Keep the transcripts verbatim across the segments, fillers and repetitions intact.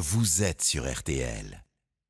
vous êtes sur R T L.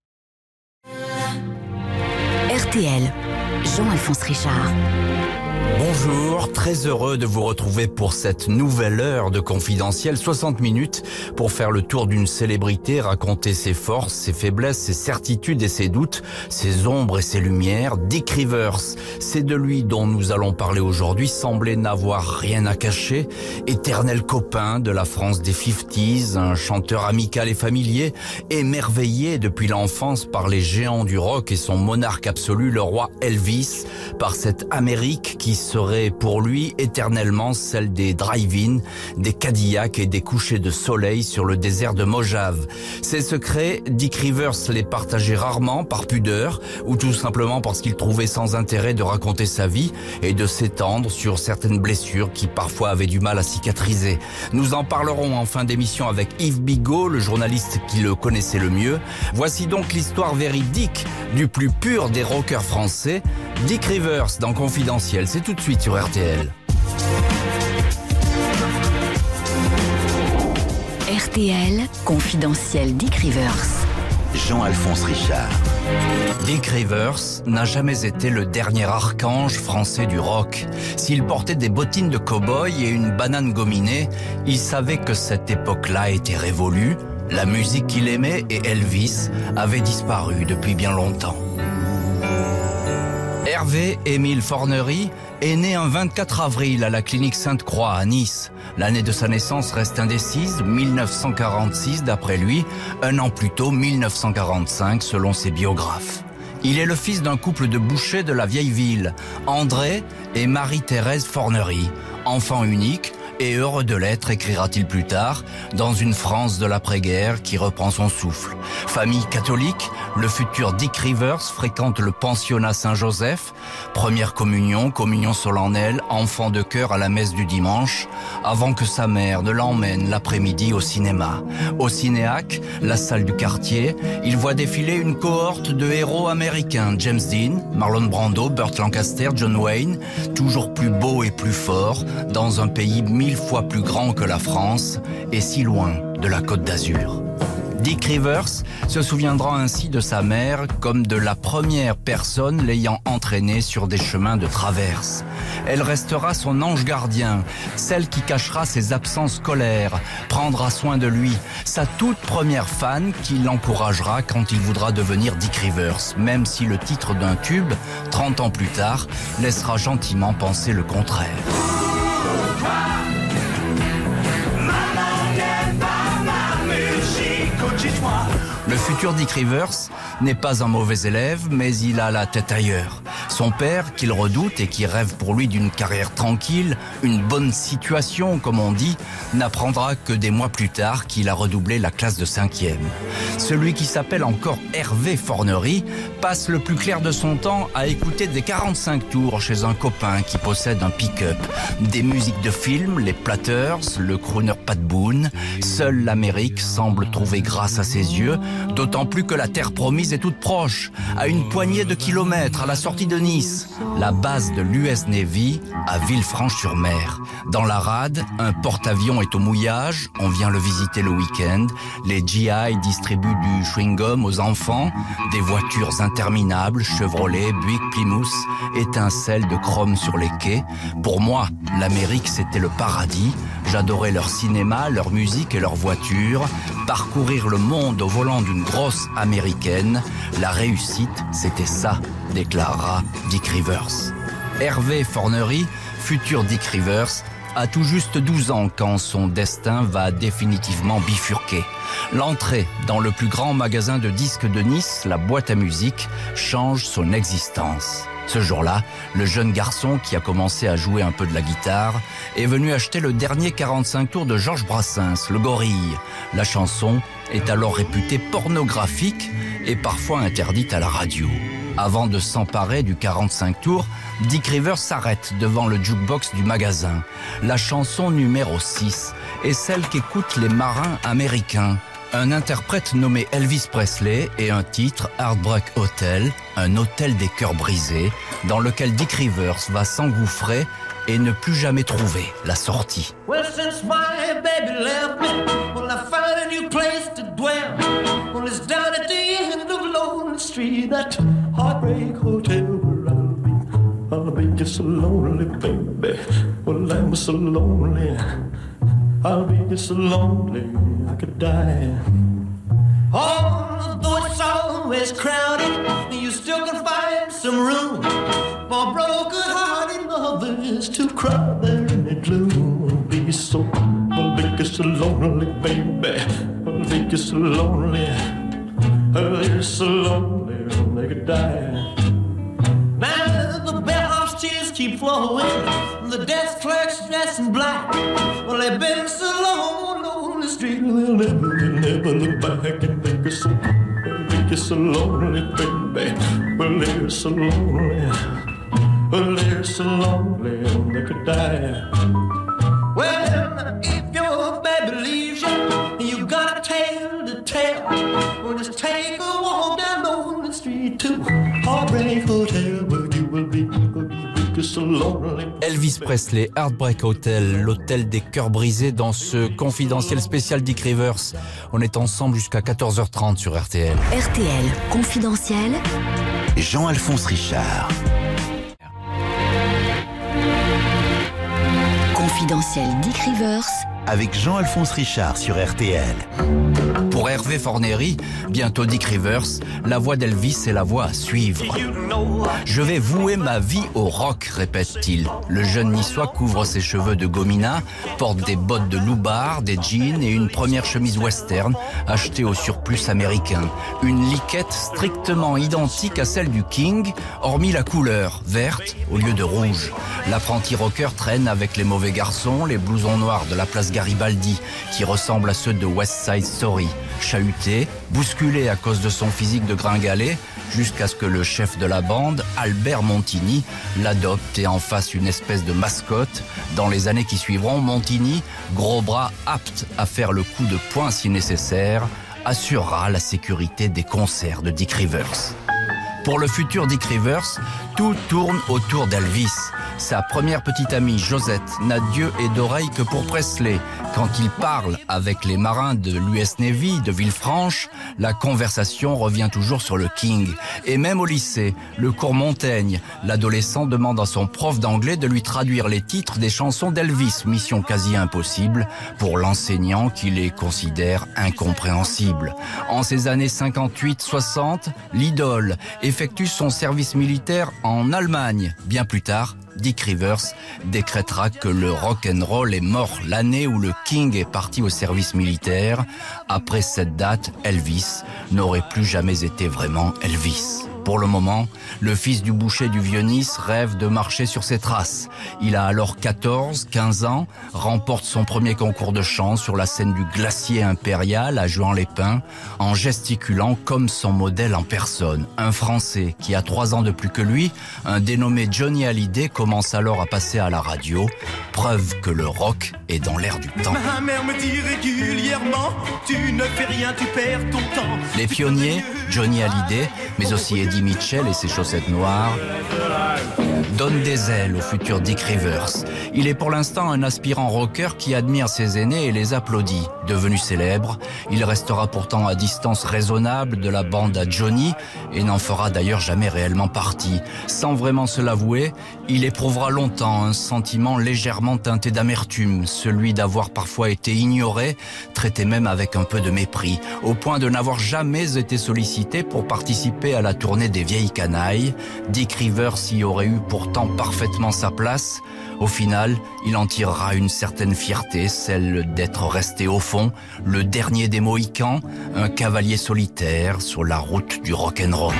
R T L, Jean-Alphonse Richard. Bonjour, très heureux de vous retrouver pour cette nouvelle heure de Confidentiel, soixante minutes pour faire le tour d'une célébrité, raconter ses forces, ses faiblesses, ses certitudes et ses doutes, ses ombres et ses lumières. Dick Rivers, c'est de lui dont nous allons parler aujourd'hui, semblait n'avoir rien à cacher, éternel copain de la France des cinquantaines, un chanteur amical et familier, émerveillé depuis l'enfance par les géants du rock et son monarque absolu, le roi Elvis, par cette Amérique qui serait pour lui éternellement celle des drive-in, des Cadillacs et des couchers de soleil sur le désert de Mojave. Ses secrets, Dick Rivers les partageait rarement par pudeur ou tout simplement parce qu'il trouvait sans intérêt de raconter sa vie et de s'étendre sur certaines blessures qui parfois avaient du mal à cicatriser. Nous en parlerons en fin d'émission avec Yves Bigot, le journaliste qui le connaissait le mieux. Voici donc l'histoire véridique du plus pur des rockers français, Dick Rivers dans Confidentiel. C'est tout de suite sur R T L. R T L, Confidentiel Dick Rivers. Jean-Alphonse Richard. Dick Rivers n'a jamais été le dernier archange français du rock. S'il portait des bottines de cow-boy et une banane gominée, il savait que cette époque-là était révolue. La musique qu'il aimait et Elvis avaient disparu depuis bien longtemps. Hervé Émile Fornery est né un vingt-quatre avril à la clinique Sainte-Croix à Nice. L'année de sa naissance reste indécise, mille neuf cent quarante-six d'après lui, un an plus tôt, mille neuf cent quarante-cinq selon ses biographes. Il est le fils d'un couple de bouchers de la vieille ville, André et Marie-Thérèse Fornery, enfant unique et heureux de l'être, écrira-t-il plus tard, dans une France de l'après-guerre qui reprend son souffle. Famille catholique, le futur Dick Rivers fréquente le pensionnat Saint-Joseph, première communion, communion solennelle, enfant de chœur à la messe du dimanche, avant que sa mère ne l'emmène l'après-midi au cinéma. Au Cinéac, la salle du quartier, il voit défiler une cohorte de héros américains, James Dean, Marlon Brando, Burt Lancaster, John Wayne, toujours plus beaux et plus forts, dans un pays mille fois plus grand que la France et si loin de la Côte d'Azur. Dick Rivers se souviendra ainsi de sa mère comme de la première personne l'ayant entraîné sur des chemins de traverse. Elle restera son ange gardien, celle qui cachera ses absences scolaires, prendra soin de lui, sa toute première fan qui l'encouragera quand il voudra devenir Dick Rivers, même si le titre d'un tube, trente ans plus tard, laissera gentiment penser le contraire. Le futur Dick Rivers n'est pas un mauvais élève, mais il a la tête ailleurs. Son père, qu'il redoute et qui rêve pour lui d'une carrière tranquille, une bonne situation, comme on dit, n'apprendra que des mois plus tard qu'il a redoublé la classe de cinquième. Celui qui s'appelle encore Hervé Fornery passe le plus clair de son temps à écouter des quarante-cinq tours chez un copain qui possède un pick-up. Des musiques de films, les Platters, le crooner Pat Boone. Seule l'Amérique semble trouver grâce à ses yeux, d'autant plus que la terre promise est toute proche, à une poignée de kilomètres à la sortie de Nice, la base de l'U S Navy à Villefranche-sur-Mer. Dans la rade, un porte-avions est au mouillage, on vient le visiter le week-end, les G I distribuent du chewing-gum aux enfants, des voitures interminables, Chevrolet, Buick, Plymouth, étincelles de chrome sur les quais. Pour moi, l'Amérique c'était le paradis, j'adorais leur cinéma, leur musique et leurs voitures, parcourir le monde au volant d'une grosse américaine, la réussite c'était ça, déclarera Dick Rivers. Hervé Fornery, futur Dick Rivers, a tout juste douze ans quand son destin va définitivement bifurquer. L'entrée dans le plus grand magasin de disques de Nice, la boîte à musique, change son existence. Ce jour-là, le jeune garçon qui a commencé à jouer un peu de la guitare est venu acheter le dernier quarante-cinq tours de Georges Brassens, Le Gorille. La chanson est alors réputée pornographique et parfois interdite à la radio. Avant de s'emparer du quarante-cinq tours, Dick Rivers s'arrête devant le jukebox du magasin. La chanson numéro six est celle qu'écoutent les marins américains. Un interprète nommé Elvis Presley et un titre Heartbreak Hotel, un hôtel des cœurs brisés, dans lequel Dick Rivers va s'engouffrer et ne plus jamais trouver la sortie. Well, since my baby left me, well, I found a new place to dwell. street, that heartbreak hotel where I'll be. I'll be just so lonely, baby. Well, I'm so lonely. I'll be just so lonely I could die. Although it's always crowded, you still can find some room for broken-hearted lovers to cry there in the gloom. I'll be so, I'll be just so lonely, baby. I'll be just so lonely. I'll be so lonely they could die. Now the bellhop's tears keep flowing, the desk clerk's dressed in black. Well, they've been so long on the street, they'll never, they'll never look back and think it's so, they'll be so lonely, baby. Well, they're so lonely, well, they're so lonely they could die. Well, if your baby leaves you, you got a tale to tell. Well, just take a walk down on the street to Heartbreak Hotel, where you will be, just so lonely. Elvis Presley, Heartbreak Hotel, l'hôtel des cœurs brisés dans ce confidentiel spécial Dick Rivers. On est ensemble jusqu'à quatorze heures trente sur R T L. R T L confidentiel. Jean-Alphonse Richard. Confidentiel Dick Rivers. Avec Jean-Alphonse Richard sur R T L. Pour Hervé Fornery, bientôt Dick Rivers, la voix d'Elvis est la voix à suivre. Je vais vouer ma vie au rock, répète-t-il. Le jeune niçois couvre ses cheveux de gomina, porte des bottes de loubard, des jeans et une première chemise western achetée au surplus américain. Une liquette strictement identique à celle du King, hormis la couleur, verte au lieu de rouge. L'apprenti rocker traîne avec les mauvais garçons, les blousons noirs de la place Garibaldi, qui ressemblent à ceux de West Side Story. Chahuté, bousculé à cause de son physique de gringalet, jusqu'à ce que le chef de la bande, Albert Montini, l'adopte et en fasse une espèce de mascotte. Dans les années qui suivront, Montini, gros bras apte à faire le coup de poing si nécessaire, assurera la sécurité des concerts de Dick Rivers. Pour le futur Dick Rivers, tout tourne autour d'Elvis. Sa première petite amie, Josette, n'a d'yeux et d'oreilles que pour Presley. Quand il parle avec les marins de l'U S Navy, de Villefranche, la conversation revient toujours sur le King. Et même au lycée, le cours Montaigne, l'adolescent demande à son prof d'anglais de lui traduire les titres des chansons d'Elvis, mission quasi impossible pour l'enseignant qui les considère incompréhensibles. En ces années cinquante-huit soixante, l'idole effectue son service militaire en Allemagne. Bien plus tard, Dick Rivers décrétera que le rock'n'roll est mort l'année où le King est parti au service militaire. Après cette date, Elvis n'aurait plus jamais été vraiment Elvis. Pour le moment, le fils du boucher du Vieux-Nice rêve de marcher sur ses traces. Il a alors quatorze, quinze ans, remporte son premier concours de chant sur la scène du Glacier Impérial à Juan-les-Pins, en gesticulant comme son modèle en personne. Un Français qui a trois ans de plus que lui, un dénommé Johnny Hallyday, commence alors à passer à la radio, preuve que le rock est dans l'air du temps. Ma mère me dit régulièrement, tu ne fais rien, tu perds ton temps. Les pionniers, Johnny Hallyday, mais aussi Eddie Mitchell et ses chaussettes noires, donnent des ailes au futur Dick Rivers. Il est pour l'instant un aspirant rocker qui admire ses aînés et les applaudit. Devenu célèbre, il restera pourtant à distance raisonnable de la bande à Johnny et n'en fera d'ailleurs jamais réellement partie. Sans vraiment se l'avouer, il éprouvera longtemps un sentiment légèrement teinté d'amertume, celui d'avoir parfois été ignoré, traité même avec un peu de mépris, au point de n'avoir jamais été sollicité pour participer à la tournée des vieilles canailles. Dick Rivers y aurait eu pourtant parfaitement sa place. Au final, il en tirera une certaine fierté, celle d'être resté au fond, le dernier des Mohicans, un cavalier solitaire sur la route du rock'n'roll.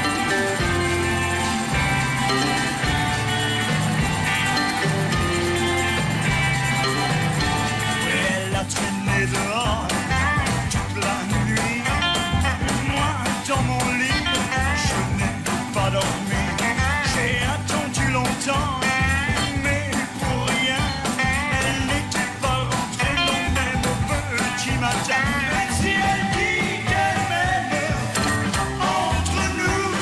Elle a traîné dehors toute la nuit. Moi, dans mon lit, je n'ai pas dormi. J'ai attendu longtemps. Si elle dit qu'elle m'aime, entre nous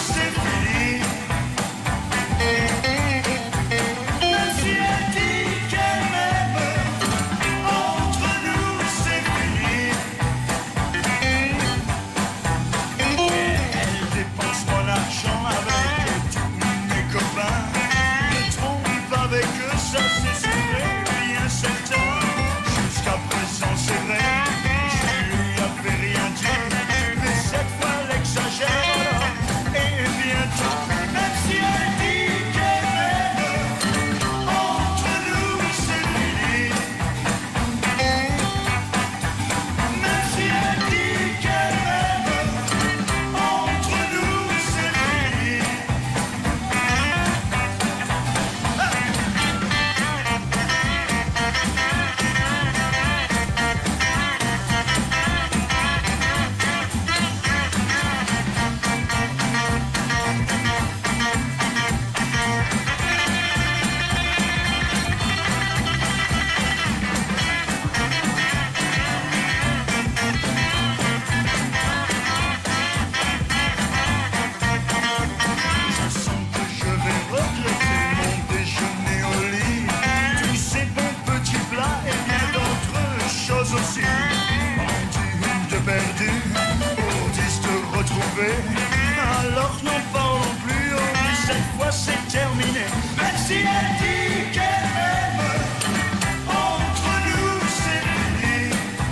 terminé. Même si elle dit qu'elle m'aime, entre nous c'est fini.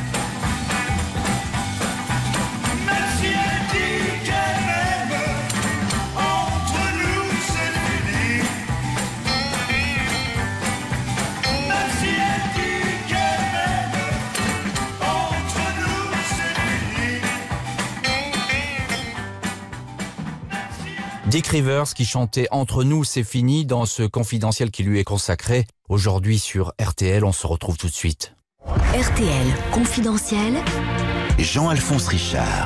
Même si elle dit qu'elle m'aime, entre nous c'est fini. Même si elle dit qu'elle m'aime, entre nous c'est fini. Dick Rivers qui chantait Entre nous c'est fini dans ce confidentiel qui lui est consacré. Aujourd'hui sur R T L, on se retrouve tout de suite. R T L confidentiel. Jean-Alphonse Richard.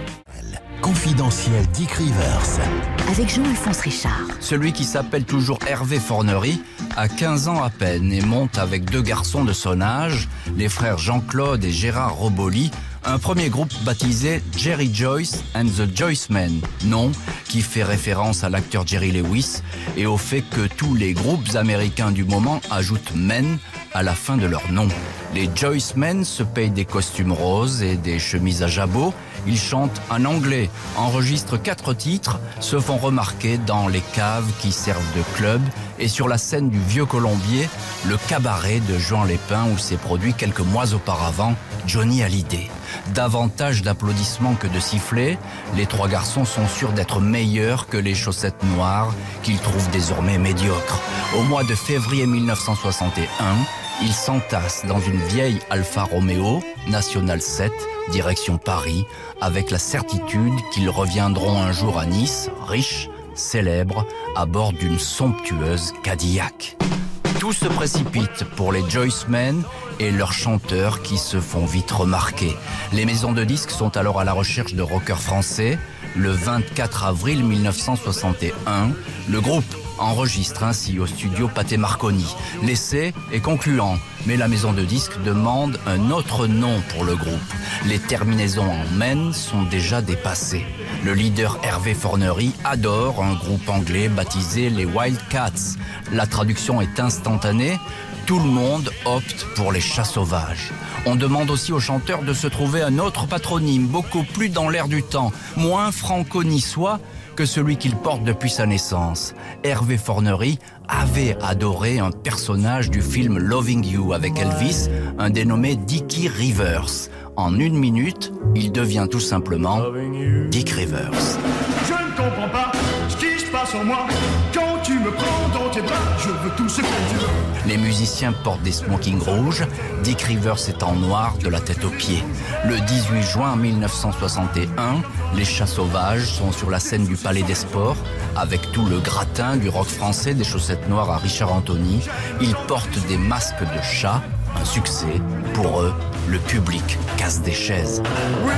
Confidentiel Dick Rivers. Avec Jean-Alphonse Richard. Celui qui s'appelle toujours Hervé Fornery a quinze ans à peine et monte avec deux garçons de son âge, les frères Jean-Claude et Gérard Roboli, un premier groupe baptisé Jerry Joyce and the Joyce Men, nom qui fait référence à l'acteur Jerry Lewis et au fait que tous les groupes américains du moment ajoutent Men à la fin de leur nom. Les Joyce Men se payent des costumes roses et des chemises à jabot. Ils chantent en anglais, enregistrent quatre titres, se font remarquer dans les caves qui servent de club et sur la scène du Vieux Colombier, le cabaret de Juan Lépin où s'est produit quelques mois auparavant Johnny Hallyday. Davantage d'applaudissements que de sifflets, les trois garçons sont sûrs d'être meilleurs que les Chaussettes Noires qu'ils trouvent désormais médiocres. Au mois de février mille neuf cent soixante et un, ils s'entassent dans une vieille Alfa Romeo, National sept, direction Paris, avec la certitude qu'ils reviendront un jour à Nice, riches, célèbres, à bord d'une somptueuse Cadillac. Tout se précipite pour les Joyce Men et leurs chanteurs qui se font vite remarquer. Les maisons de disques sont alors à la recherche de rockers français. Le vingt-quatre avril mille neuf cent soixante et un, le groupe enregistre ainsi au studio Pathé Marconi. L'essai est concluant, mais la maison de disques demande un autre nom pour le groupe. Les terminaisons en men sont déjà dépassées. Le leader Hervé Fornery adore un groupe anglais baptisé les Wildcats. La traduction est instantanée. Tout le monde opte pour les chats sauvages. On demande aussi aux chanteurs de se trouver un autre patronyme, beaucoup plus dans l'air du temps, moins franco-niçois que celui qu'il porte depuis sa naissance. Hervé Fornery avait adoré un personnage du film Loving You avec Elvis, un dénommé Dickie Rivers. En une minute, il devient tout simplement Dick Rivers. Je ne comprends pas ce qui se passe en moi. Quand tu me prends dans tes bras, je veux tout ce que tu veux. Les musiciens portent des smokings rouges. Dick Rivers est en noir de la tête aux pieds. Le dix-huit juin mille neuf cent soixante et un, les Chats Sauvages sont sur la scène du Palais des Sports avec tout le gratin du rock français des Chaussettes Noires à Richard Anthony. Ils portent des masques de chat. Un succès. Pour eux, le public casse des chaises. Oui,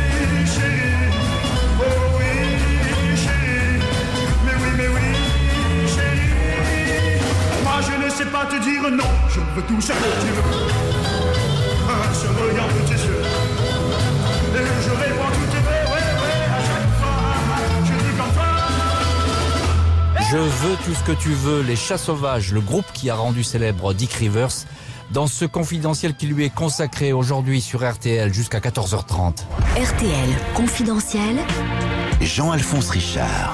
chérie. Oh oui, chérie. Mais oui, mais oui, chérie. Moi, je ne sais pas te dire non. Je veux tout ce que tu veux. Un seul regard de tes yeux. Et je réponds tout tes vœux. Ouais, ouais, à chaque fois. Je dis comme toi. Je veux tout ce que tu veux. Les Chats Sauvages, le groupe qui a rendu célèbre Dick Rivers, dans ce confidentiel qui lui est consacré aujourd'hui sur R T L jusqu'à quatorze heures trente. R T L confidentiel. Jean-Alphonse Richard.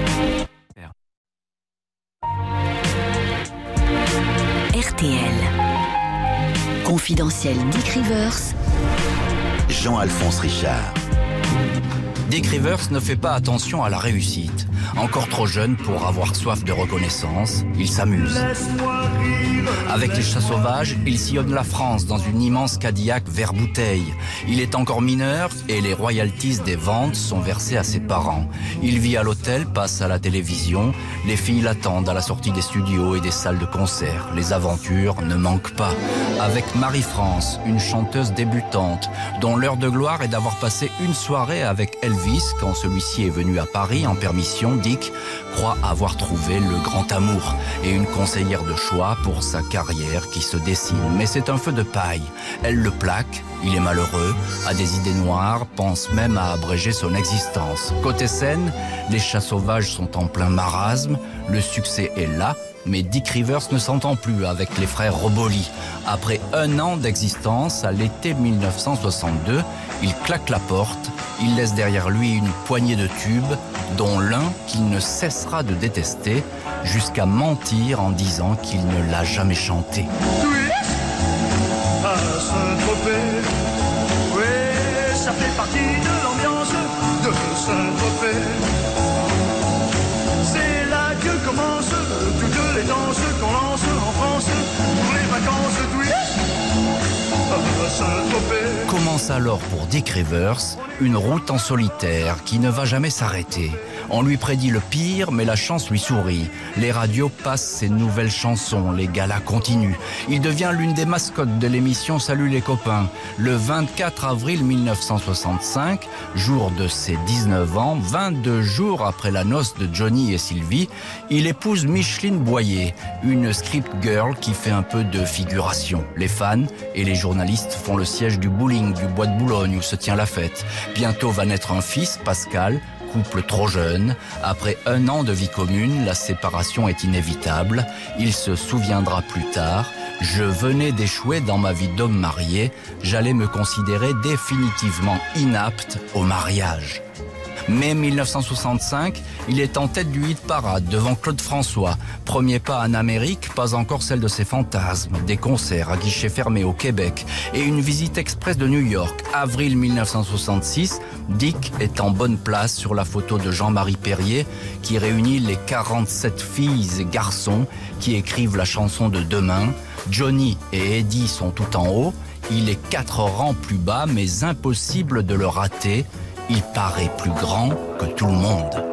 R T L confidentiel Dick Rivers. Jean-Alphonse Richard. Dick Rivers ne fait pas attention à la réussite. Encore trop jeune pour avoir soif de reconnaissance, il s'amuse. Laisse-moi rire. Avec les Chats Sauvages, il sillonne la France dans une immense Cadillac vert bouteille. Il est encore mineur et les royalties des ventes sont versées à ses parents. Il vit à l'hôtel, passe à la télévision. Les filles l'attendent à la sortie des studios et des salles de concert. Les aventures ne manquent pas. Avec Marie-France, une chanteuse débutante, dont l'heure de gloire est d'avoir passé une soirée avec Elvis quand celui-ci est venu à Paris en permission. Dick croit avoir trouvé le grand amour et une conseillère de choix pour sa carrière qui se dessine. Mais c'est un feu de paille. Elle le plaque, il est malheureux, a des idées noires, pense même à abréger son existence. Côté scène, les Chats Sauvages sont en plein marasme, le succès est là, mais Dick Rivers ne s'entend plus avec les frères Roboli. Après un an d'existence, à l'été mille neuf cent soixante-deux, il claque la porte, il laisse derrière lui une poignée de tubes, dont l'un qu'il ne cessera de détester, jusqu'à mentir en disant qu'il ne l'a jamais chanté. À Saint-Tropez, oui, ça fait partie de l'ambiance de Saint-Tropez. C'est là que commencent toutes les danses qu'on lance en France pour les vacances twist. À Saint-Tropez. Commence alors pour Dick Rivers une route en solitaire qui ne va jamais s'arrêter. On lui prédit le pire, mais la chance lui sourit. Les radios passent ses nouvelles chansons, les galas continuent. Il devient l'une des mascottes de l'émission Salut les copains. Le vingt-quatre avril mille neuf cent soixante-cinq, jour de ses dix-neuf ans, vingt-deux jours après la noce de Johnny et Sylvie, il épouse Micheline Boyer, une script girl qui fait un peu de figuration. Les fans et les journalistes font le siège du bowling du Bois de Boulogne où se tient la fête. Bientôt va naître un fils, Pascal, couple trop jeune. Après un an de vie commune, la séparation est inévitable. Il se souviendra plus tard. Je venais d'échouer dans ma vie d'homme marié. J'allais me considérer définitivement inapte au mariage. Mai mille neuf cent soixante-cinq, il est en tête du hit parade devant Claude François. Premier pas en Amérique, pas encore celle de ses fantasmes. Des concerts à guichet fermé au Québec et une visite express de New York. Avril mille neuf cent soixante-six, Dick est en bonne place sur la photo de Jean-Marie Perrier qui réunit les quarante-sept filles et garçons qui écrivent la chanson de demain. Johnny et Eddie sont tout en haut. Il est quatre rangs plus bas, mais impossible de le rater. Il paraît plus grand que tout le monde.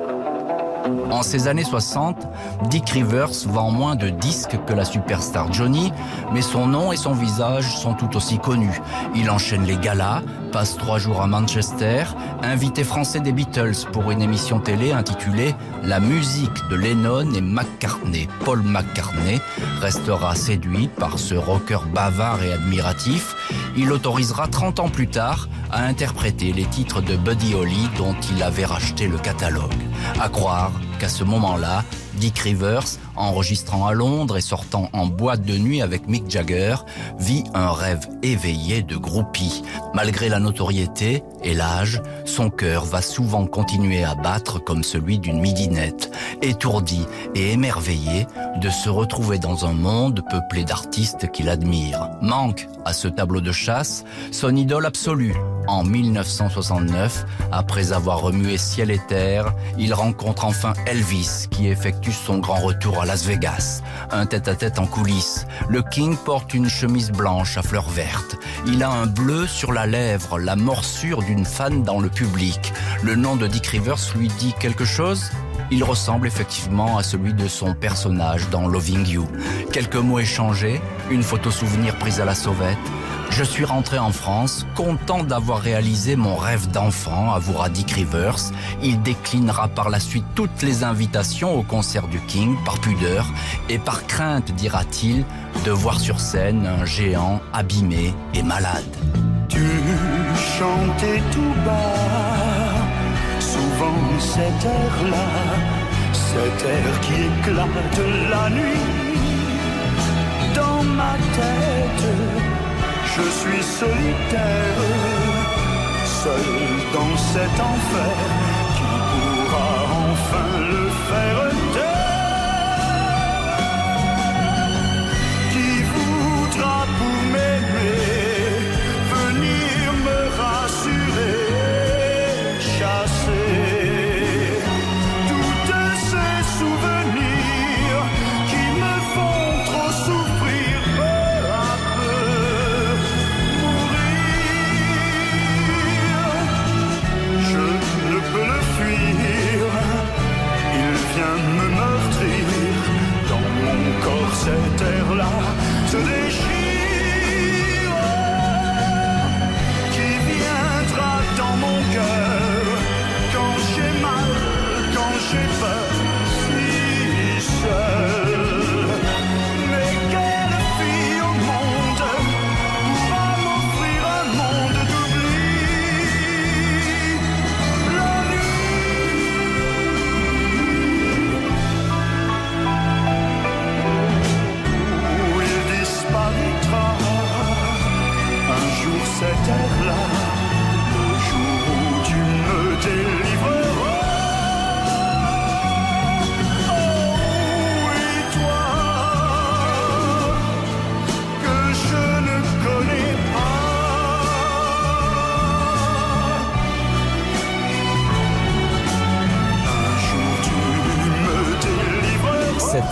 En ces années soixante, Dick Rivers vend moins de disques que la superstar Johnny, mais son nom et son visage sont tout aussi connus. Il enchaîne les galas, passe trois jours à Manchester, invité français des Beatles pour une émission télé intitulée « La musique de Lennon et McCartney ». Paul McCartney restera séduit par ce rocker bavard et admiratif. Il l'autorisera trente ans plus tard à interpréter les titres de Buddy Holly dont il avait racheté le catalogue. À croire qu'à ce moment-là, Dick Rivers, enregistrant à Londres et sortant en boîte de nuit avec Mick Jagger, vit un rêve éveillé de groupie. Malgré la notoriété et l'âge, son cœur va souvent continuer à battre comme celui d'une midinette, étourdi et émerveillé de se retrouver dans un monde peuplé d'artistes qu'il admire. Manque à ce tableau de chasse son idole absolue. En mille neuf cent soixante-neuf, après avoir remué ciel et terre, il rencontre enfin Elvis qui effectue son grand retour à Las Vegas. Un tête-à-tête en coulisses. Le King porte une chemise blanche à fleurs vertes. Il a un bleu sur la lèvre, la morsure d'une fan dans le public. Le nom de Dick Rivers lui dit quelque chose ? Il ressemble effectivement à celui de son personnage dans Loving You. Quelques mots échangés, une photo souvenir prise à la sauvette. Je suis rentré en France, content d'avoir réalisé mon rêve d'enfant, avouera Dick Rivers. Il déclinera par la suite toutes les invitations au concert du King, par pudeur et par crainte, dira-t-il, de voir sur scène un géant abîmé et malade. Tu chantais tout bas, souvent cet air-là, cet air qui éclate la nuit dans ma tête. Je suis solitaire, seul dans cet enfer qui pourra enfin le faire taire. Qui voudra pour m'aimer venir me rassurer, chasser toutes ces souvenirs qui me font trop souffrir peu à peu. Je ne peux le fuir, il vient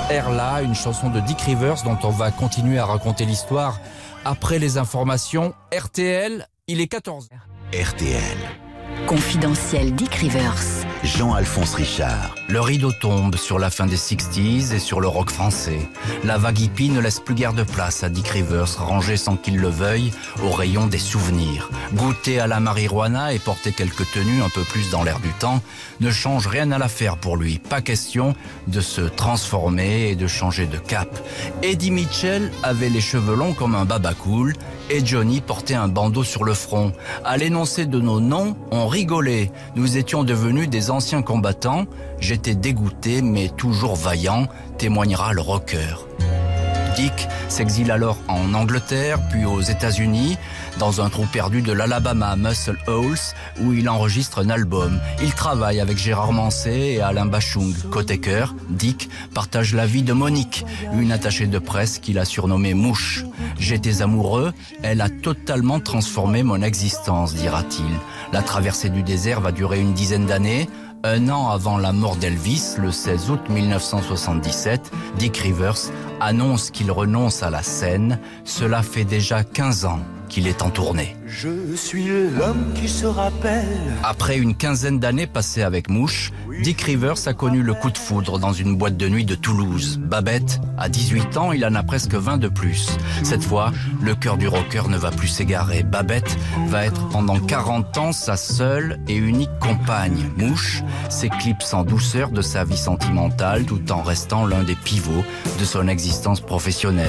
Air-là, une chanson de Dick Rivers dont on va continuer à raconter l'histoire après les informations. R T L, il est quatorze heures. R T L. Confidentiel Dick Rivers. Jean-Alphonse Richard. Le rideau tombe sur la fin des sixties et sur le rock français. La vague hippie ne laisse plus guère de place à Dick Rivers, rangé sans qu'il le veuille au rayon des souvenirs. Goûter à la marijuana et porter quelques tenues un peu plus dans l'air du temps ne change rien à l'affaire pour lui. Pas question de se transformer et de changer de cap. Eddie Mitchell avait les cheveux longs comme un baba cool et Johnny portait un bandeau sur le front. À l'énoncé de nos noms, on rigolait. Nous étions devenus des anciens combattants. J'étais dégoûté, mais toujours vaillant, témoignera le rocker. Dick s'exile alors en Angleterre, puis aux États-Unis, dans un trou perdu de l'Alabama à Muscle Holes, où il enregistre un album. Il travaille avec Gérard Manset et Alain Bachung. Côté cœur, Dick partage la vie de Monique, une attachée de presse qu'il a surnommée Mouche. J'étais amoureux, elle a totalement transformé mon existence, dira-t-il. La traversée du désert va durer une dizaine d'années. Un an avant la mort d'Elvis, le seize août mille neuf cent soixante-dix-sept, Dick Rivers annonce qu'il renonce à la scène. Cela fait déjà quinze ans qu'il est en tournée. Je suis l'homme qui se rappelle. Après une quinzaine d'années passées avec Mouche, Dick Rivers a connu le coup de foudre dans une boîte de nuit de Toulouse. Babette a dix-huit ans, il en a presque vingt de plus. Cette fois, le cœur du rocker ne va plus s'égarer. Babette va être pendant quarante ans sa seule et unique compagne. Mouche s'éclipse en douceur de sa vie sentimentale tout en restant l'un des pivots de son existence professionnelle.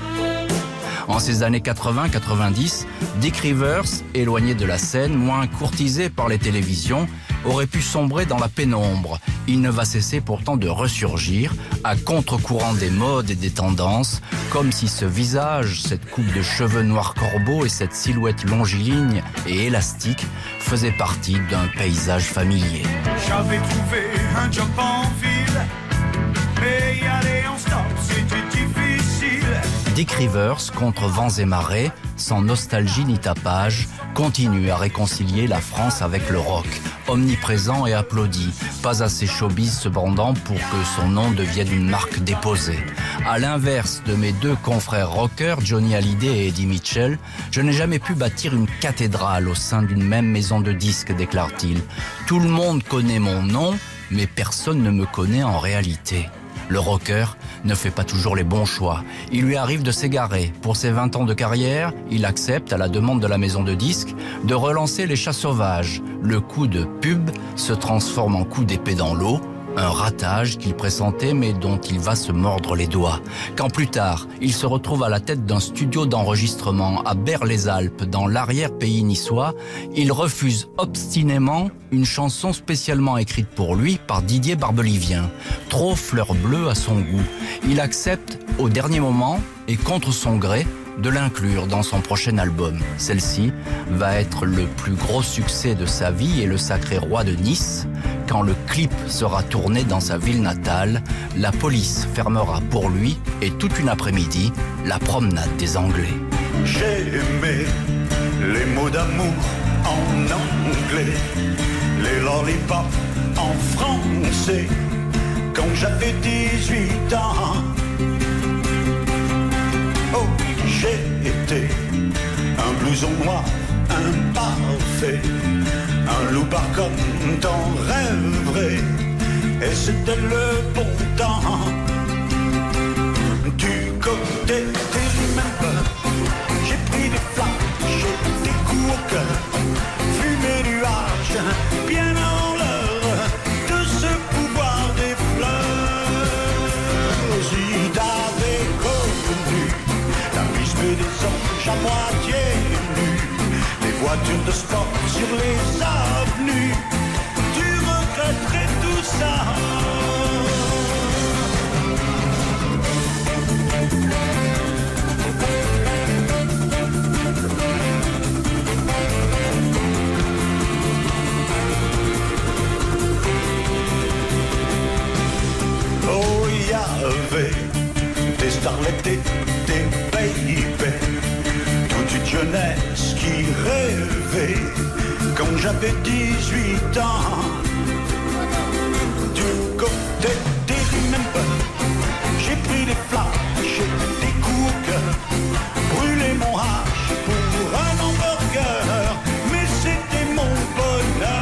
En ces années quatre-vingts quatre-vingt-dix, Dick Rivers, éloigné de la scène, moins courtisé par les télévisions, aurait pu sombrer dans la pénombre. Il ne va cesser pourtant de ressurgir, à contre-courant des modes et des tendances, comme si ce visage, cette coupe de cheveux noirs corbeaux et cette silhouette longiligne et élastique faisaient partie d'un paysage familier. J'avais trouvé un job en ville, mais y aller en stop, c'était difficile. Dick Rivers, contre vents et marées, sans nostalgie ni tapage, continue à réconcilier la France avec le rock. Omniprésent et applaudi, pas assez showbiz cependant pour que son nom devienne une marque déposée. À l'inverse de mes deux confrères rockers, Johnny Hallyday et Eddie Mitchell, je n'ai jamais pu bâtir une cathédrale au sein d'une même maison de disques, déclare-t-il. Tout le monde connaît mon nom, mais personne ne me connaît en réalité. Le rocker ne fait pas toujours les bons choix. Il lui arrive de s'égarer. Pour ses vingt ans de carrière, il accepte, à la demande de la maison de disques, de relancer les chats sauvages. Le coup de pub se transforme en coup d'épée dans l'eau, un ratage qu'il pressentait mais dont il va se mordre les doigts. Quand plus tard, il se retrouve à la tête d'un studio d'enregistrement à Berre-les-Alpes, dans l'arrière-pays niçois, il refuse obstinément une chanson spécialement écrite pour lui par Didier Barbelivien. Trop fleur bleue à son goût. Il accepte au dernier moment et contre son gré de l'inclure dans son prochain album. Celle-ci va être le plus gros succès de sa vie et le sacré roi de Nice. Quand le clip sera tourné dans sa ville natale, la police fermera pour lui et toute une après-midi la promenade des Anglais. J'ai aimé les mots d'amour en anglais, les lollipops en français, quand j'avais dix-huit ans. Oh, j'ai été un blouson noir imparfait, un loupard comme t'en rêverais, et c'était le bon temps. Du côté des remember, j'ai pris des flashs, des coups au cœur, fumé nuages, bien en l'heure de ce pouvoir des fleurs. Si t'avais connu la pisme des anges à moitié nus, les voitures de sport sur les avenues, tu regretterais tout ça. Oh, il y avait des starlettes et des baby, toute une jeunesse qui rêvait quand j'avais dix-huit ans. Du côté des remember, j'ai des flashs et des coups au cœur. Brûler mon hache pour un hamburger, mais c'était mon bonheur.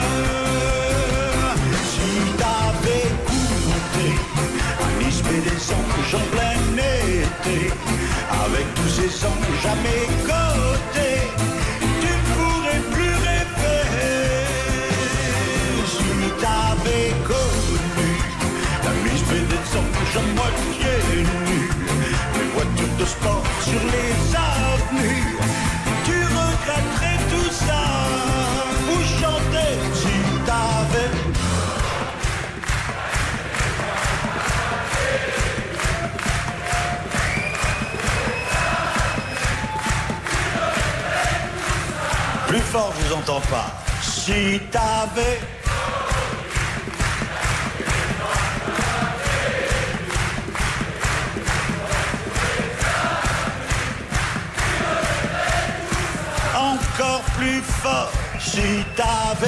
Si t'avais goûté à Nice mais des anges en plein été, avec tous ces anges à mes côtés, tu ne pourrais plus rêver. Si t'avais connu la Nice mais des anges à moitié nus, les voitures de sport sur les avenues, tu regretterais tout ça. Vous chantez si t'avais. Plus fort, je vous entends pas. Si t'avais. Encore plus fort, si t'avais.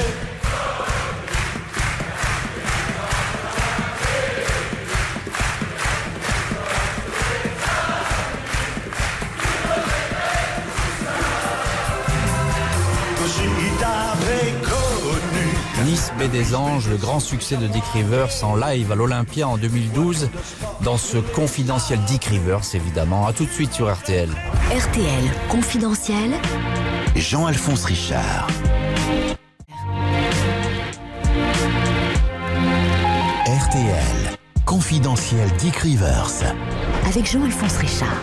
Nice Baie des Anges, le grand succès de Dick Rivers en live à l'Olympia en deux mille douze, dans ce confidentiel Dick Rivers évidemment. A tout de suite sur R T L. R T L confidentiel. Jean-Alphonse Richard. R T L confidentiel Dick Rivers. Avec Jean-Alphonse Richard.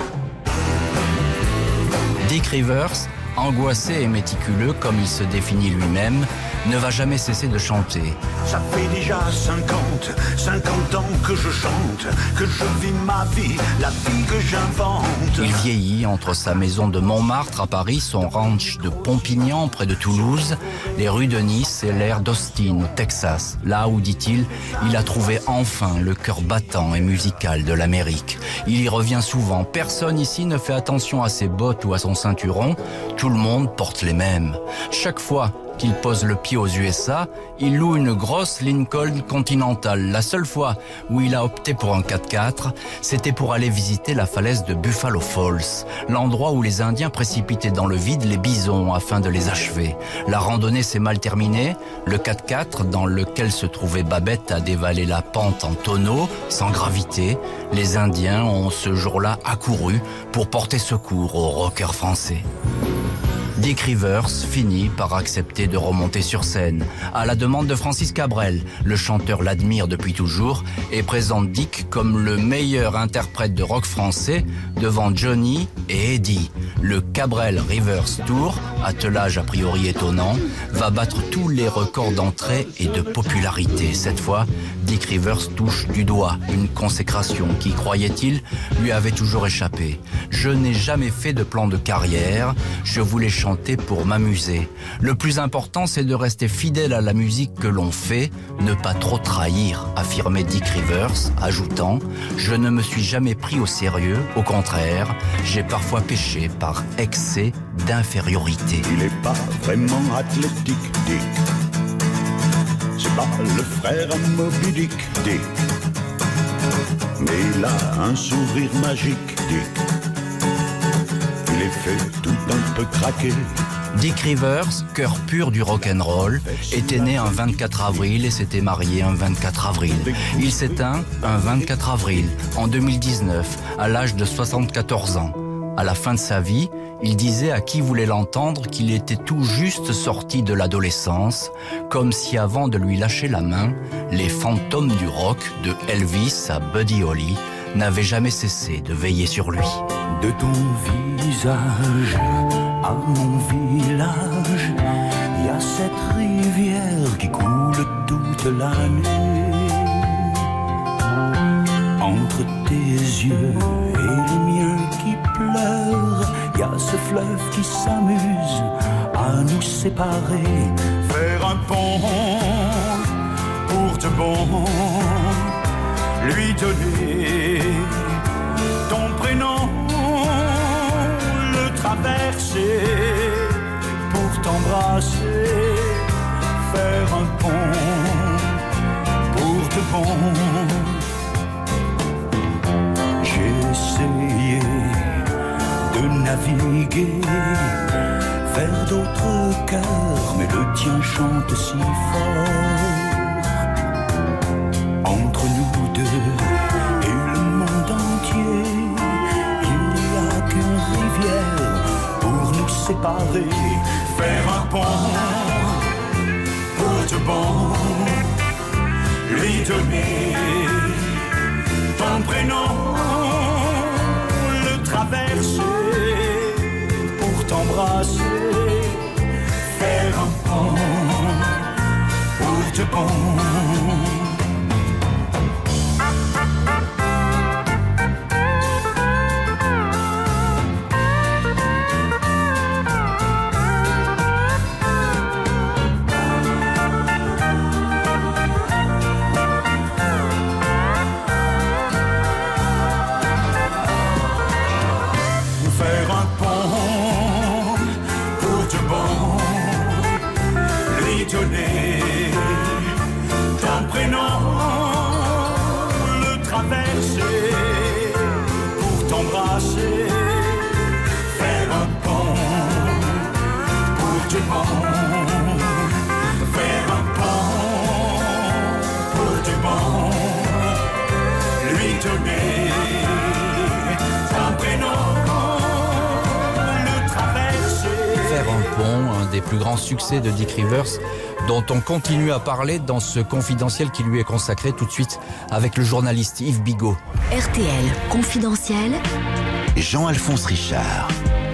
Dick Rivers, angoissé et méticuleux comme il se définit lui-même, ne va jamais cesser de chanter. Ça fait déjà cinquante, cinquante ans que je chante, que je vis ma vie, la vie que j'invente. Il vieillit entre sa maison de Montmartre à Paris, son ranch de Pompignan près de Toulouse, les rues de Nice et l'air d'Austin au Texas, là où, dit-il, il a trouvé enfin le cœur battant et musical de l'Amérique. Il y revient souvent. Personne ici ne fait attention à ses bottes ou à son ceinturon. Tout le monde porte les mêmes. Chaque fois qu'il pose le pied aux U S A, il loue une grosse Lincoln Continental. La seule fois où il a opté pour un quatre-quatre, c'était pour aller visiter la falaise de Buffalo Falls, l'endroit où les Indiens précipitaient dans le vide les bisons afin de les achever. La randonnée s'est mal terminée. Le quatre-quatre, dans lequel se trouvait Babette, a dévalé la pente en tonneau, sans gravité. Les Indiens ont ce jour-là accouru pour porter secours aux rockers français. Dick Rivers finit par accepter de remonter sur scène. À la demande de Francis Cabrel, le chanteur l'admire depuis toujours et présente Dick comme le meilleur interprète de rock français devant Johnny et Eddie. Le Cabrel Rivers Tour, attelage a priori étonnant, va battre tous les records d'entrée et de popularité. Cette fois, Dick Rivers touche du doigt une consécration qui, croyait-il, lui avait toujours échappé. Je n'ai jamais fait de plan de carrière, je voulais chanter pour m'amuser. Le plus important, c'est de rester fidèle à la musique que l'on fait, ne pas trop trahir, affirmait Dick Rivers, ajoutant « Je ne me suis jamais pris au sérieux, au contraire, j'ai parfois péché par excès d'infériorité. » Il est pas vraiment athlétique, Dick. C'est pas le frère à Moby Dick, Dick. Mais il a un sourire magique, Dick. Il est fait tout un peu craqué. Dick Rivers, cœur pur du rock'n'roll, était né un vingt-quatre avril et s'était marié un vingt-quatre avril. Il s'éteint un vingt-quatre avril en deux mille dix-neuf, à l'âge de soixante-quatorze ans. À la fin de sa vie, il disait à qui voulait l'entendre qu'il était tout juste sorti de l'adolescence, comme si avant de lui lâcher la main, les fantômes du rock, de Elvis à Buddy Holly, n'avaient jamais cessé de veiller sur lui. De ton visage à mon village, il y a cette rivière qui coule toute la nuit. Entre tes yeux et les miens qui pleurent, il y a ce fleuve qui s'amuse à nous séparer. Faire un pont pour de bon, lui donner ton prénom, le traverser pour t'embrasser. Faire un pont pour de bon. J'ai naviguer vers d'autres cœurs, mais le tien chante si fort. Entre nous deux et le monde entier, il n'y a qu'une rivière pour nous séparer. Faire un pont pour de bon, lui donner ton prénom, le traverser pour t'embrasser. Faire un pont pour de bon. Ton prénom, le traverser pour t'embrasser. Faire un pont pour du bon. Faire un pont pour du bon. Lui donner ton prénom, le traverser. Faire un pont, un des plus grands succès de Dick Rivers, dont on continue à parler dans ce confidentiel qui lui est consacré tout de suite avec le journaliste Yves Bigot. R T L confidentiel. Jean-Alphonse Richard.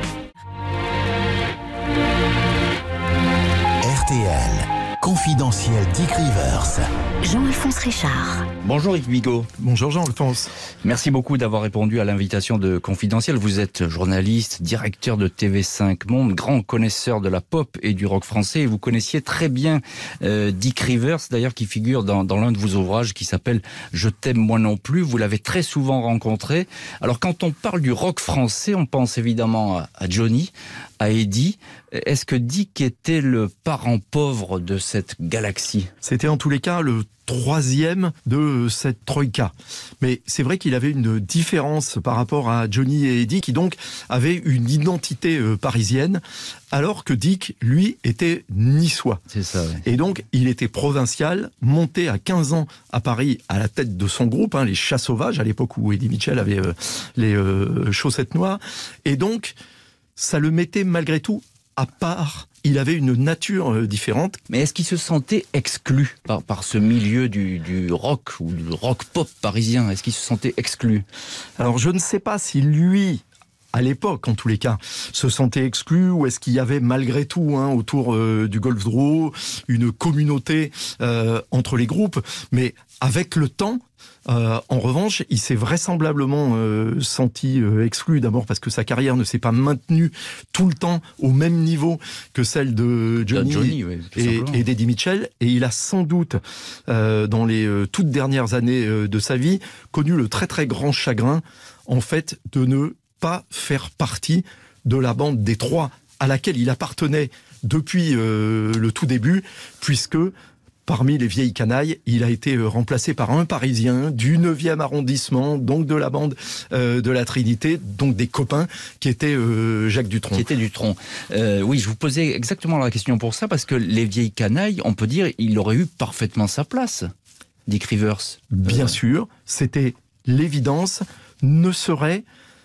R T L confidentiel Dick Rivers. Jean-Alphonse Richard. Bonjour Yves Bigot. Bonjour Jean-Alphonse. Merci beaucoup d'avoir répondu à l'invitation de Confidentiel. Vous êtes journaliste, directeur de T V cinq Monde, grand connaisseur de la pop et du rock français. Et vous connaissiez très bien euh, Dick Rivers, d'ailleurs, qui figure dans, dans l'un de vos ouvrages qui s'appelle « Je t'aime moi non plus ». Vous l'avez très souvent rencontré. Alors quand on parle du rock français, on pense évidemment à, à Johnny, à Eddie. Est-ce que Dick était le parent pauvre de cette galaxie ? C'était en tous les cas le troisième de cette troïka. Mais c'est vrai qu'il avait une différence par rapport à Johnny et Eddie, qui donc avaient une identité euh, parisienne, alors que Dick, lui, était niçois. C'est ça, ouais. Et donc, il était provincial, monté à quinze ans à Paris à la tête de son groupe, hein, les Chats Sauvages, à l'époque où Eddie Mitchell avait euh, les euh, chaussettes noires. Et donc, ça le mettait malgré tout à part. Il avait une nature euh, différente. Mais est-ce qu'il se sentait exclu par, par ce milieu du, du rock ou du rock pop parisien ? Est-ce qu'il se sentait exclu ? Alors je ne sais pas si lui, à l'époque en tous les cas, se sentait exclu, ou est-ce qu'il y avait malgré tout hein, autour euh, du Golf Draw une communauté euh, entre les groupes. Mais avec le temps, Euh, en revanche, il s'est vraisemblablement euh, senti euh, exclu, d'abord parce que sa carrière ne s'est pas maintenue tout le temps au même niveau que celle de Johnny, Johnny oui, et, et d'Eddie Mitchell, et il a sans doute, euh, dans les euh, toutes dernières années euh, de sa vie, connu le très très grand chagrin, en fait, de ne pas faire partie de la bande des trois à laquelle il appartenait depuis euh, le tout début, puisque parmi les vieilles canailles, il a été remplacé par un Parisien du neuvième arrondissement, donc de la bande euh, de la Trinité, donc des copains, qui étaient euh, Jacques Dutronc. Qui était Dutronc. Euh, oui, je vous posais exactement la question pour ça, parce que les vieilles canailles, on peut dire, il aurait eu parfaitement sa place, Dick Rivers. Bien euh... sûr, c'était l'évidence, ne serait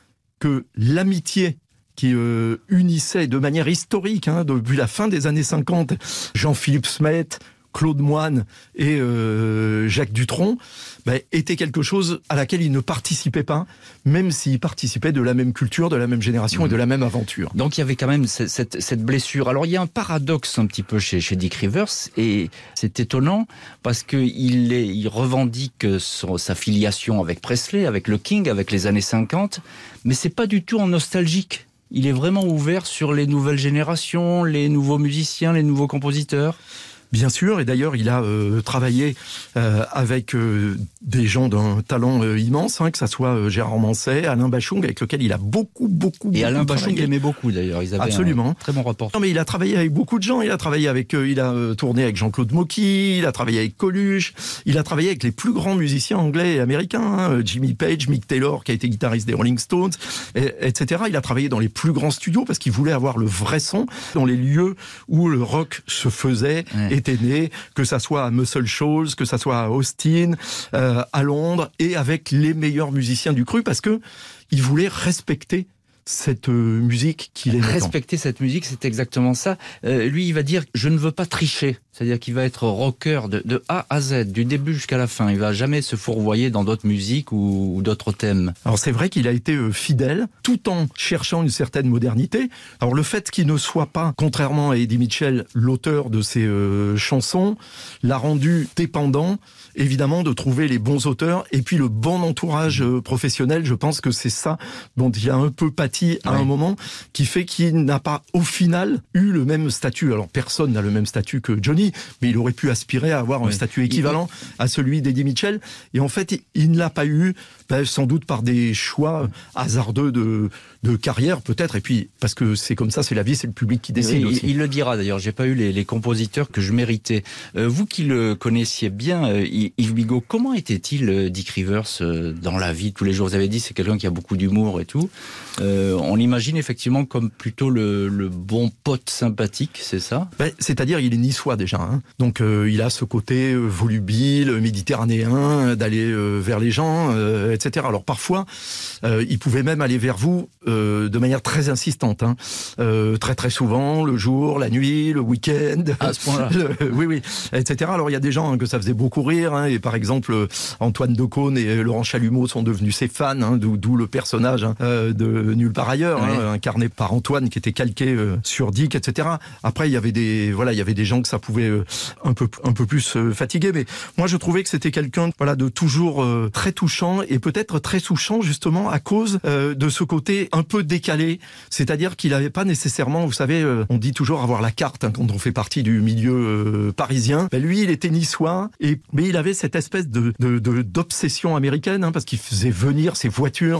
que l'amitié qui euh, unissait de manière historique, hein, depuis la fin des années cinquante, Jean-Philippe Smet, Claude Moine et euh, Jacques Dutronc, bah, était quelque chose à laquelle il ne participait pas, même s'il participait de la même culture, de la même génération mmh. et de la même aventure. Donc il y avait quand même cette, cette, cette blessure. Alors il y a un paradoxe un petit peu chez, chez Dick Rivers, et c'est étonnant parce qu'il il revendique son, sa filiation avec Presley, avec le King, avec les années cinquante, mais c'est pas du tout en nostalgique. Il est vraiment ouvert sur les nouvelles générations, les nouveaux musiciens, les nouveaux compositeurs. Bien sûr, et d'ailleurs il a euh, travaillé euh, avec euh, des gens d'un talent euh, immense, hein, que ça soit euh, Gérard Manset, Alain Bachung, avec lequel il a beaucoup, beaucoup, Et beaucoup Alain Bachung travaillé. l'aimait beaucoup d'ailleurs, ils avaient Absolument. un très bon rapport. Non mais il a travaillé avec beaucoup de gens, il a travaillé avec, euh, il a euh, tourné avec Jean-Claude Mocky, il a travaillé avec Coluche, il a travaillé avec les plus grands musiciens anglais et américains, hein, Jimmy Page, Mick Taylor qui a été guitariste des Rolling Stones, et, etc. Il a travaillé dans les plus grands studios parce qu'il voulait avoir le vrai son dans les lieux où le rock se faisait, Ouais. était né, que ça soit à Muscle Shoals, que ça soit à Austin, euh, à Londres, et avec les meilleurs musiciens du cru, parce que il voulait respecter cette euh, musique qu'il aimait tant. Respecter cette musique, c'est exactement ça. Euh, lui, il va dire, je ne veux pas tricher. C'est-à-dire qu'il va être rocker de, de A à Z, du début jusqu'à la fin. Il va jamais se fourvoyer dans d'autres musiques ou, ou d'autres thèmes. Alors c'est vrai qu'il a été euh, fidèle, tout en cherchant une certaine modernité. Alors le fait qu'il ne soit pas, contrairement à Eddie Mitchell, l'auteur de ses euh, chansons, l'a rendu dépendant, évidemment, de trouver les bons auteurs et puis le bon entourage euh, professionnel. Je pense que c'est ça dont il a un peu pâti à Ouais. un moment, qui fait qu'il n'a pas, au final, eu le même statut. Alors personne n'a le même statut que Johnny, mais il aurait pu aspirer à avoir un Ouais. statut équivalent à celui d'Eddie Mitchell. Et en fait, il ne l'a pas eu, ben, sans doute par des choix hasardeux de, de carrière, peut-être. Et puis, parce que c'est comme ça, c'est la vie, c'est le public qui décide il, aussi. il le dira d'ailleurs, j'ai pas eu les, les compositeurs que je méritais. Euh, vous qui le connaissiez bien, euh, Yves Bigot, comment était-il euh, Dick Rivers euh, dans la vie de tous les jours? Vous avez dit c'est quelqu'un qui a beaucoup d'humour et tout. Euh, on l'imagine effectivement comme plutôt le, le bon pote sympathique, c'est ça? Ben, c'est-à-dire, il est niçois déjà. Hein. Donc, euh, il a ce côté euh, volubile, méditerranéen, euh, d'aller euh, vers les gens, euh, et cetera. Alors, parfois, euh, il pouvait même aller vers vous euh, de manière très insistante. Hein. Euh, très, très souvent, le jour, la nuit, le week-end. À ce point-là. Le- oui, oui, et cetera. Alors, il y a des gens hein, que ça faisait beaucoup rire. Hein, et par exemple, euh, Antoine Decaune et Laurent Chalumeau sont devenus ses fans, hein, d'où, d'où le personnage hein, euh, de Nulle part ailleurs, Ouais. hein, incarné par Antoine, qui était calqué euh, sur Dick, et cetera. Après, il y avait des, voilà, il y avait des gens que ça pouvait euh, un peu, un peu plus euh, fatiguer. Mais moi, je trouvais que c'était quelqu'un, voilà, de toujours euh, très touchant et peut-être très touchant justement à cause euh, de ce côté un peu décalé. C'est-à-dire qu'il n'avait pas nécessairement, vous savez, euh, on dit toujours avoir la carte hein, quand on fait partie du milieu euh, parisien. Ben, lui, il était niçois, et mais il avait cette espèce de, de, de d'obsession américaine, hein, parce qu'il faisait venir ses voitures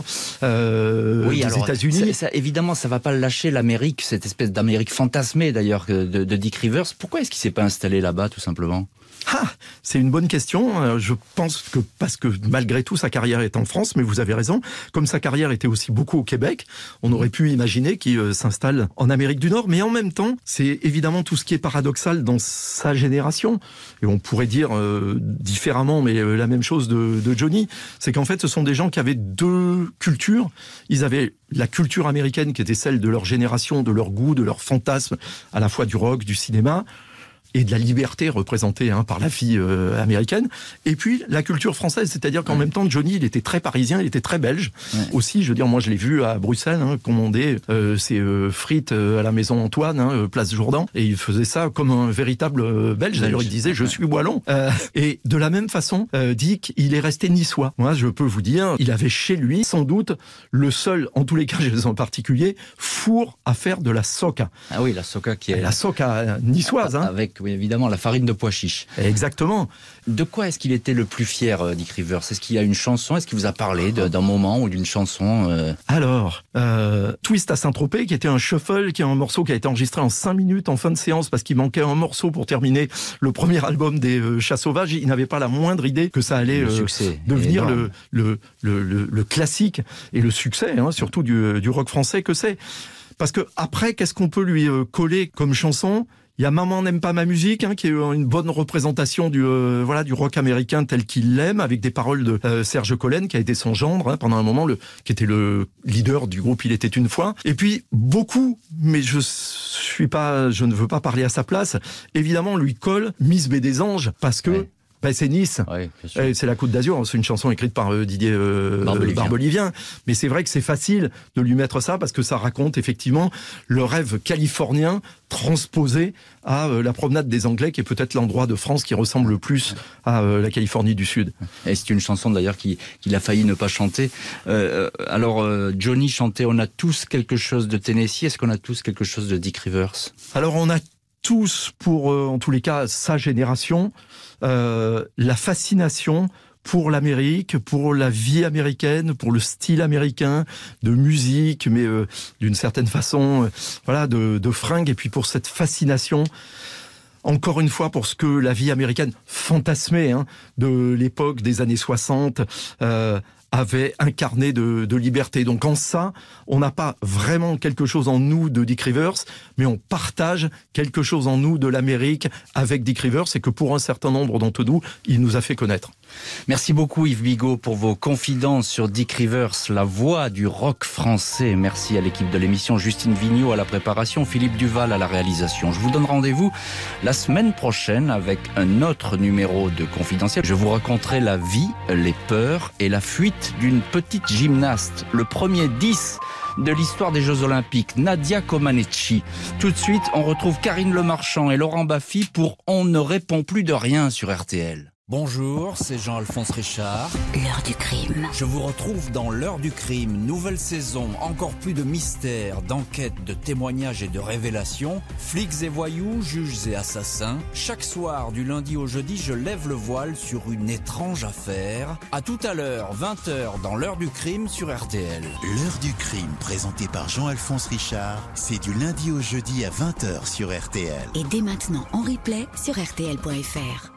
euh, Oui, des alors, États-Unis. ça, ça, évidemment, ça va pas le lâcher, l'Amérique, cette espèce d'Amérique fantasmée d'ailleurs de, de Dick Rivers. Pourquoi est-ce qu'il s'est pas installé là-bas, tout simplement? Ah, c'est une bonne question. Euh, Je pense que parce que malgré tout, sa carrière est en France, mais vous avez raison. Comme sa carrière était aussi beaucoup au Québec, on aurait pu imaginer qu'il euh, s'installe en Amérique du Nord. Mais en même temps, c'est évidemment tout ce qui est paradoxal dans sa génération. Et on pourrait dire euh, différemment, mais euh, la même chose de, de Johnny. C'est qu'en fait, ce sont des gens qui avaient deux cultures. Ils avaient la culture américaine qui était celle de leur génération, de leur goût, de leur fantasme, à la fois du rock, du cinéma, et de la liberté représentée hein, par la vie euh, américaine, et puis la culture française, c'est-à-dire qu'en ouais. même temps, Johnny, il était très parisien, il était très belge, ouais. aussi, je veux dire, moi je l'ai vu à Bruxelles, hein, commander euh, ses euh, frites euh, à la maison Antoine, hein, place Jourdan, et il faisait ça comme un véritable euh, belge, d'ailleurs il disait, je suis wallon. Euh, et de la même façon, euh, Dick, il est resté niçois. Moi, je peux vous dire, il avait chez lui, sans doute, le seul, en tous les cas, en particulier, four à faire de la soca. Ah oui, la soca qui est... La soca niçoise, hein. Avec... Oui, évidemment, la farine de pois chiche. Exactement. De quoi est-ce qu'il était le plus fier, Dick Rivers? Est-ce qu'il y a une chanson? Est-ce qu'il vous a parlé de, d'un moment ou d'une chanson euh... Alors, euh, Twist à Saint-Tropez, qui était un shuffle, qui est un morceau qui a été enregistré en cinq minutes en fin de séance parce qu'il manquait un morceau pour terminer le premier album des euh, Chats Sauvages. Il n'avait pas la moindre idée que ça allait euh, devenir le, le, le, le, le classique et le succès, hein, surtout du, du rock français que c'est. Parce que après, qu'est-ce qu'on peut lui euh, coller comme chanson? Il y a Maman n'aime pas ma musique, hein, qui est une bonne représentation du euh, voilà du rock américain tel qu'il l'aime, avec des paroles de euh, Serge Collen, qui a été son gendre hein, pendant un moment, le, qui était le leader du groupe Il était une fois. Et puis beaucoup, mais je suis pas, je ne veux pas parler à sa place. Évidemment, lui colle Miss B des Anges parce que. Ouais. Ben c'est Nice, oui, c'est la Côte d'Azur, c'est une chanson écrite par euh, Didier euh, Barbelivien. Barbelivien. Mais c'est vrai que c'est facile de lui mettre ça parce que ça raconte effectivement le rêve californien transposé à euh, la promenade des Anglais, qui est peut-être l'endroit de France qui ressemble le plus à euh, la Californie du Sud. Et c'est une chanson d'ailleurs qu'il qui a failli ne pas chanter. Euh, alors euh, Johnny chantait « On a tous quelque chose de Tennessee ». Est-ce qu'on a tous quelque chose de Dick Rivers? Alors on a tous, pour euh, en tous les cas sa génération, euh, la fascination pour l'Amérique, pour la vie américaine, pour le style américain de musique, mais euh, d'une certaine façon, euh, voilà, de, de fringues, et puis pour cette fascination, encore une fois, pour ce que la vie américaine fantasmée hein, de l'époque des années soixante euh, avait incarné de, de liberté. Donc en ça, on n'a pas vraiment quelque chose en nous de Dick Rivers, mais on partage quelque chose en nous de l'Amérique avec Dick Rivers, et que pour un certain nombre d'entre nous, il nous a fait connaître. Merci beaucoup Yves Bigot pour vos confidences sur Dick Rivers, la voix du rock français. Merci à l'équipe de l'émission, Justine Vigneault à la préparation, Philippe Duval à la réalisation. Je vous donne rendez-vous la semaine prochaine avec un autre numéro de Confidentiel. Je vous raconterai la vie, les peurs et la fuite d'une petite gymnaste, le premier dix de l'histoire des Jeux Olympiques, Nadia Comaneci. Tout de suite, on retrouve Karine Le Marchand et Laurent Baffy pour On ne répond plus de rien sur R T L. Bonjour, c'est Jean-Alphonse Richard. L'heure du crime. Je vous retrouve dans l'heure du crime, nouvelle saison, encore plus de mystères, d'enquêtes, de témoignages et de révélations. Flics et voyous, juges et assassins. Chaque soir, du lundi au jeudi, je lève le voile sur une étrange affaire. À tout à l'heure, vingt heures, dans l'heure du crime sur R T L. L'heure du crime, présenté par Jean-Alphonse Richard, c'est du lundi au jeudi à vingt heures sur R T L. Et dès maintenant en replay sur R T L point F R.